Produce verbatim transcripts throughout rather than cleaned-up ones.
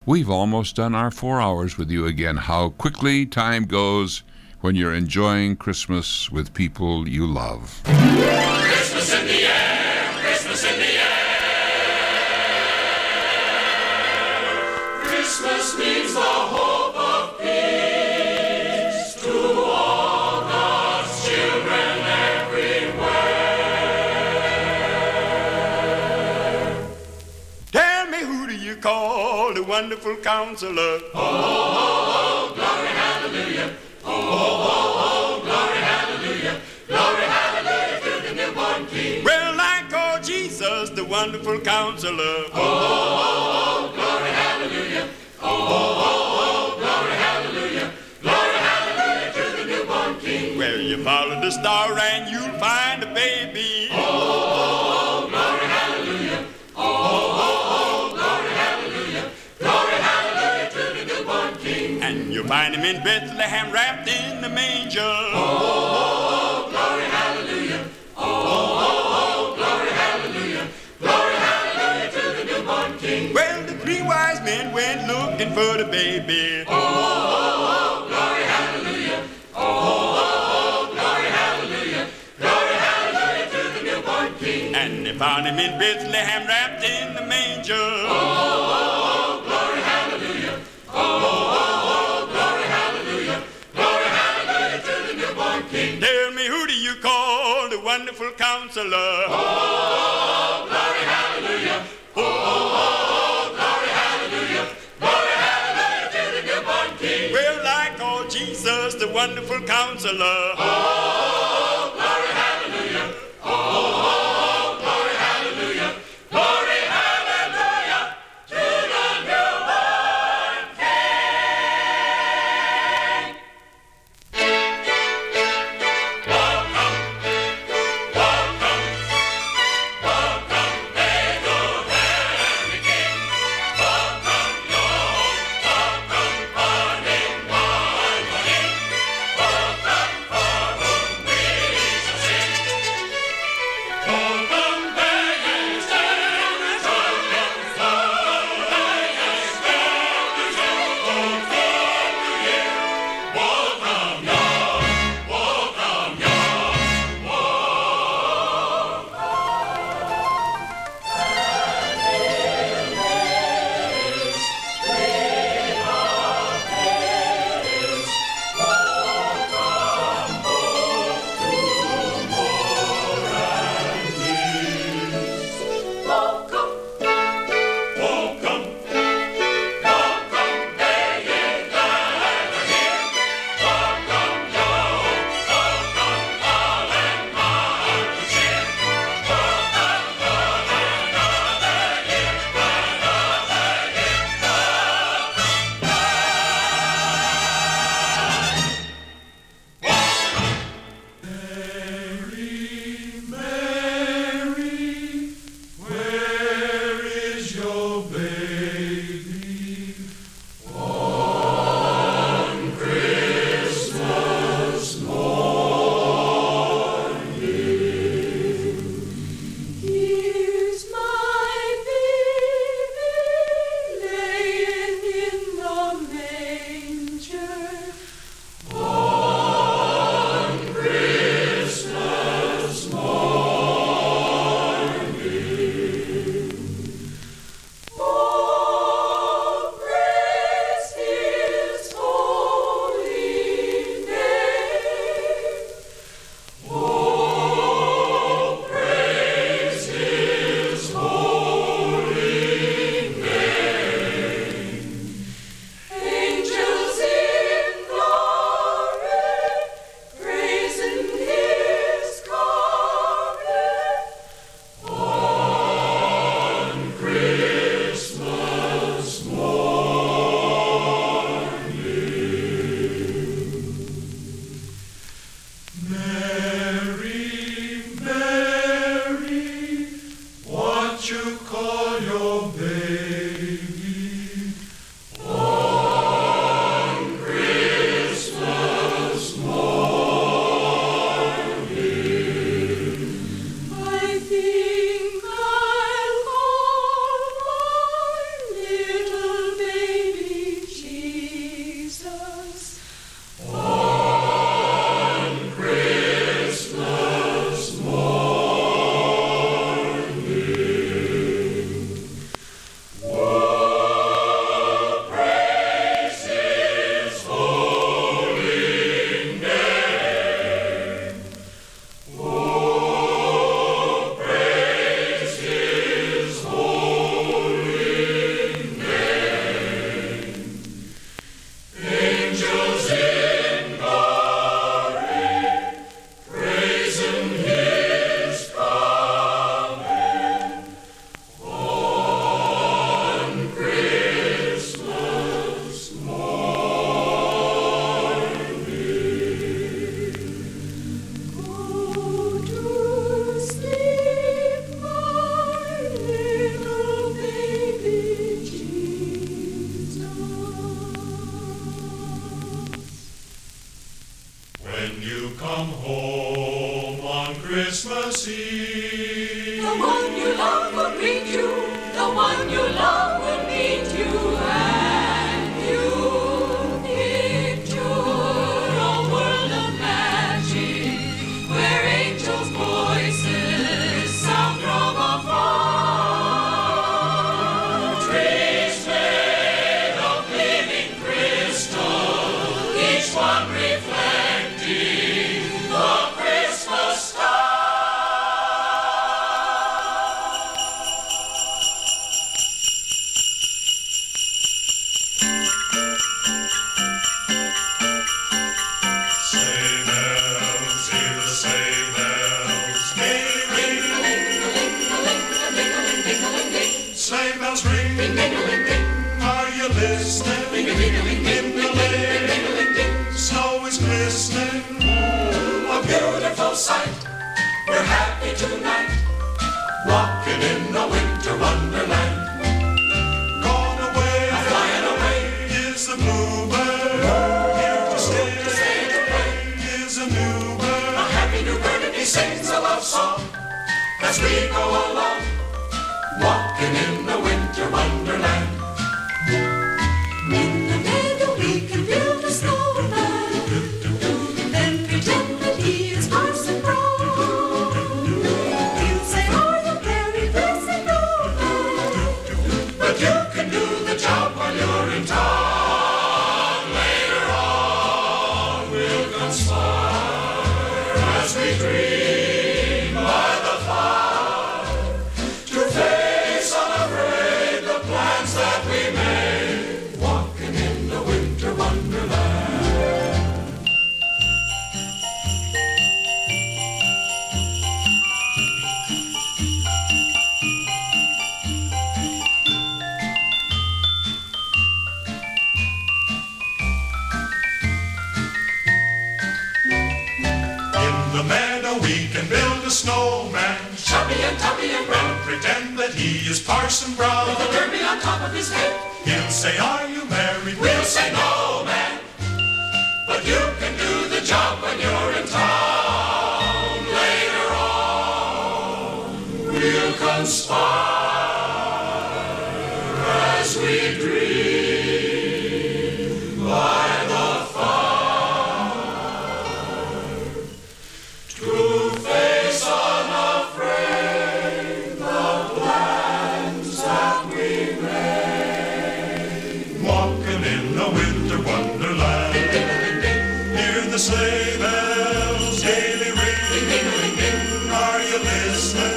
We've almost done our four hours with you again. How quickly time goes when you're enjoying Christmas with people you love. Christmas in the air, Christmas in the air. Christmas means the hope of peace to all God's children everywhere. Tell me, who do you call the wonderful counselor? Oh, oh, oh, glory, hallelujah. Oh, oh, oh, glory, hallelujah. Glory, hallelujah to the newborn King. Well, I call Jesus the wonderful counselor. Oh, oh, oh, glory, hallelujah. Oh, oh, oh, glory, hallelujah. Glory, hallelujah to the newborn King. Well, you follow the star and you'll find a baby. Oh, oh, oh, glory, hallelujah. Oh, oh, oh, glory, hallelujah. Glory, hallelujah to the newborn King. And you'll find him in Bethlehem wrapped in the manger. Oh, oh, oh, glory, hallelujah. Oh, oh, oh, glory, hallelujah. Glory, hallelujah to the newborn King. Well, the three wise men went looking for the baby. Oh, oh, oh, glory, hallelujah. Oh, oh, oh, glory, hallelujah. Glory, hallelujah to the newborn King. And they found him in Bethlehem wrapped in the manger. Oh, oh, oh, glory, hallelujah. Oh, oh, oh, glory, hallelujah. Glory, hallelujah to the newborn King. Tell me, who do you call the wonderful counselor? Oh, oh, glory, hallelujah. Oh, oh, oh, glory, hallelujah. Glory, hallelujah to the newborn King. Well, I call Jesus the wonderful counselor. Oh, glory, hallelujah. Oh, oh, glory, hallelujah. Glory, hallelujah to the newborn King. Welcome, welcome, welcome, Bethlehem the King. Welcome, your home, welcome, morning, morning. Welcome, for whom we come home on Christmas Eve. The one you love will greet you, the one you love will meet you, and you picture a world of magic where angels' voices sound from afar. Trees made of living crystal, each one reflecting the Christmas star. Sleigh bells, hear the sleigh bells, gaily ring. Sleigh bells ring, are you listening? In the lane, snow is glistening. A beautiful sight, we're happy tonight, walking in a winter wonderland. Gone away, Flying away, is the bluebird. Here to stay, stay to play, is a new a bird. happy new bird and he sings a love song as we go along, walking in the winter wonderland. In the meadow we can build a snowman, then pretend that he is Parson Brown. He'll say, "Are you very blessed, Snowman?" But you can do the job while you're in town. Later on we'll conspire as we dream by the fire to face unafraid the plans that we made, walking in the winter wonderland. In the meadow we can build a snowman, Chubby and tubby and brown, pretend that he is Parson Brown. with a derby on top of his head. He'll say, are you married? We'll say no, man, but you can do the job when you're in town. Later on, we'll conspire as we dream by the fire to face unafraid the plans that we made. Walking in a winter wonderland. Hear the sleigh bells gaily ring. Are you listening?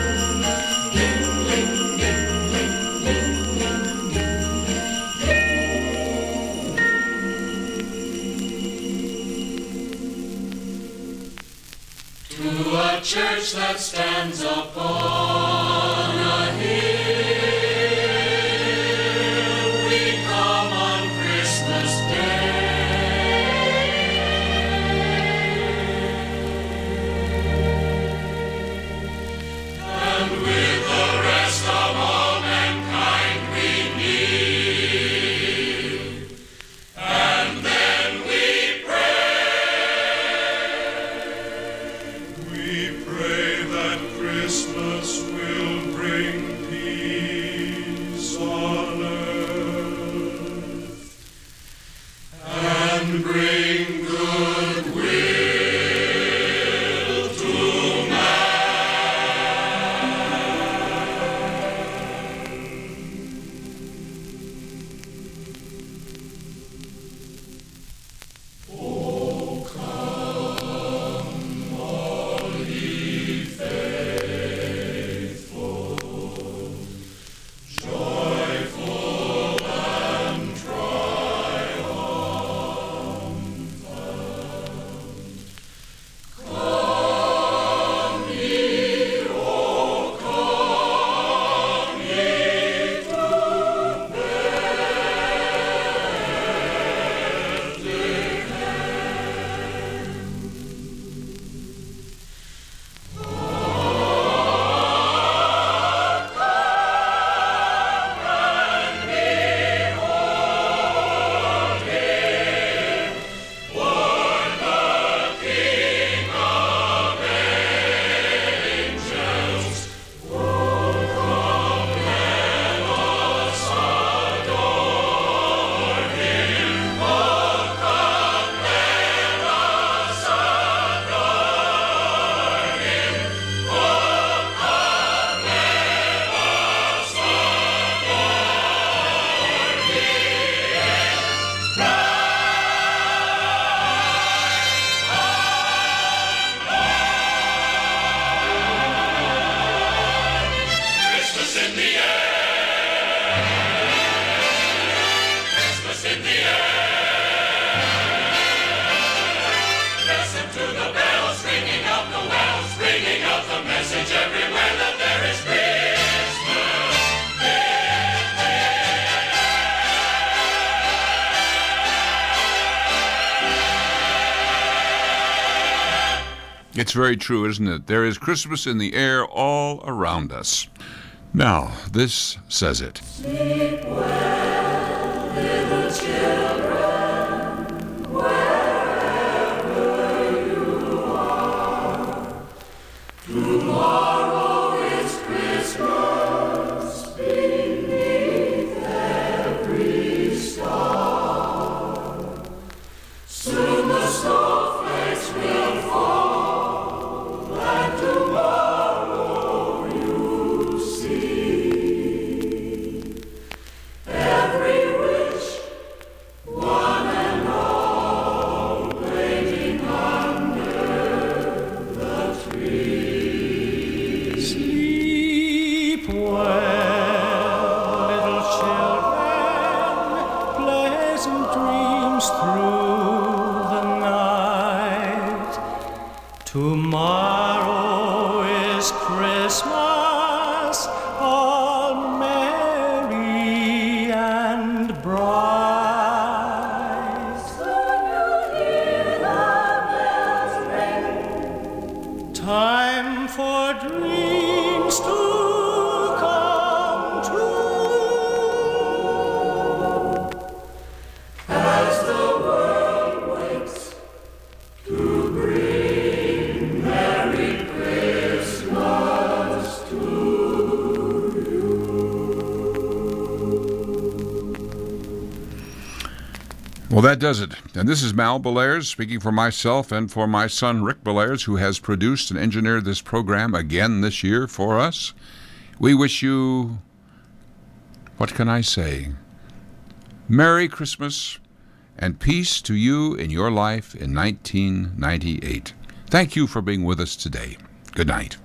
To a church that stands upon a hill, we come on Christmas Day. And with the rest of all mankind we kneel, and then we pray. We pray that Christmas It's very true, isn't it? There is Christmas in the air all around us. Now, this says it. Sleep well, little children, wherever you are. Tomorrow is Christmas beneath every star. Soon the snowflakes will fall, and tomorrow you'll see every wish, one and all, waiting under the tree. Sleep well, little children, pleasant dreams through the night. Tomorrow is Christmas, all merry and bright. Soon you'll hear the bells ring. Time for dreams to come true. As the world waits to bring Merry Christmas to you. Well, that does it. And this is Mal Belair's speaking for myself and for my son Rick Belair's, who has produced and engineered this program again this year for us. We wish you, what can I say? Merry Christmas and peace to you in your life in nineteen ninety-eight. Thank you for being with us today. Good night.